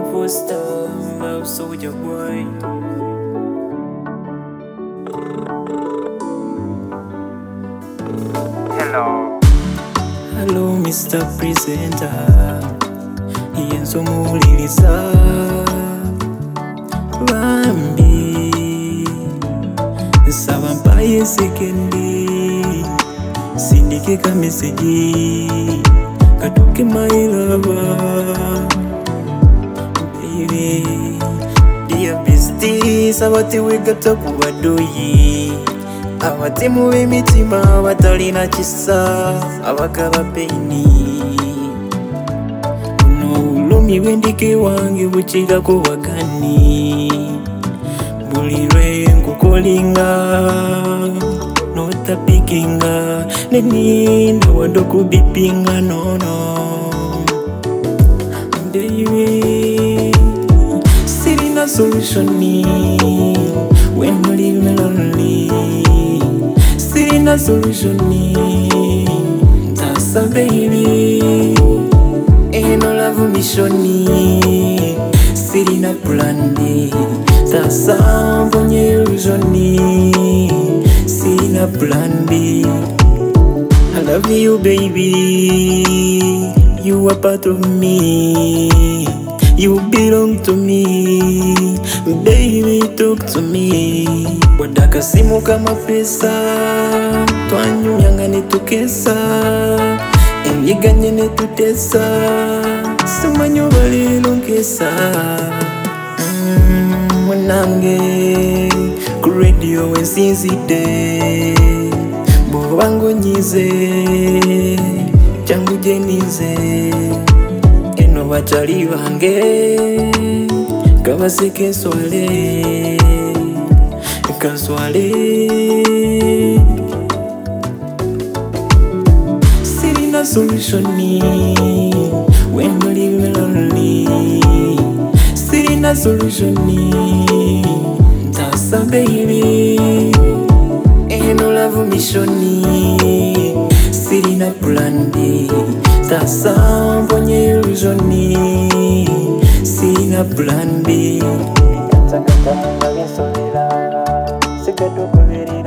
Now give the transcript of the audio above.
full star, love soldier boy. Hello. Hello, Mr. Presenter. Yenso muliliza Bambi Saba mpaye sekendi Sindike ka meseji Katuke my lover Baby Dear bestie Sabati wegata kubadoyi Abati muwe mitima Abatalina chisa Abakaba peini Ulumi wendike wange buchiga ko wakani Bulirwe nkukolinga Nota pikinga Neni ndawando kubipinga no Baby Sirina solutioni When you leave me lonely Sirina solutioni Tasa baby Ain't no love missioni Sirina plan B Tasa mbonye illusioni Sirina plan B I love you baby You are part of me You belong to me Baby talk to me Wadaka simu kama pesa Twanyu yangane tukesa Emiganye netutesa Simanyo bali longesa Mwanange Ku radio wensinzide Bobango nyize Changu jenize Eno bachali bange Kabaseke swale Kaswale Sirina solutioni When you leave me lonely Sirina solutioni Tasa baby Ain't no love missioni Sirina plan B Tasa mbonye illusioni Sirina plan B Takatanga bisolera Sigado kuberira